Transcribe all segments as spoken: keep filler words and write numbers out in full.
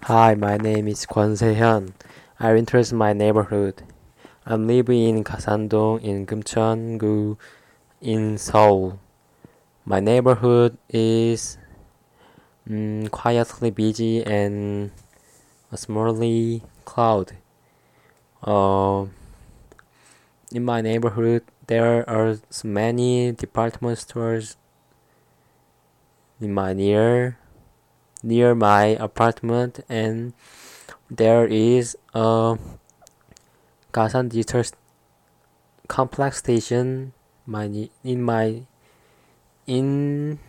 Hi, my name is Kwon Se-hyun. I interest my neighborhood. I'm living in Gasandong in Kumcheon-gu in Seoul. My neighborhood is mm, quietly busy and smallly crowded. Uh, in my neighborhood, there are so many department stores in my near near my apartment, and there is a Gasan Digital Complex station my in my in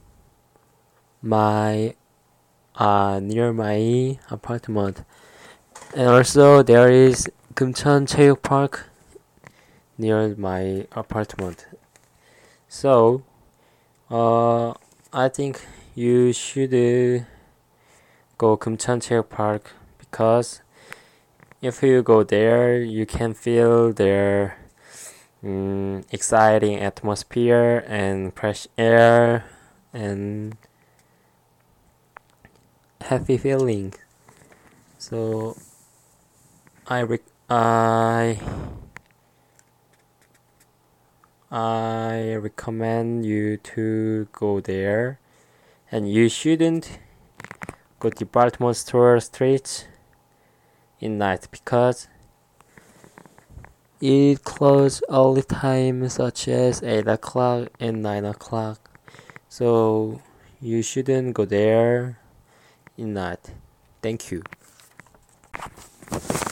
my uh near my apartment, and also there is Kumcheon Cheuk Park near my apartment. So uh I think you should uh, go Kumcheon Cheuk Park, because if you go there you can feel their mm, exciting atmosphere and fresh air and happy feeling. So I rec- I I recommend you to go there, and you shouldn't go to department store streets in night, because it closes all the time, such as eight o'clock and nine o'clock. So you shouldn't go there in night. Thank you.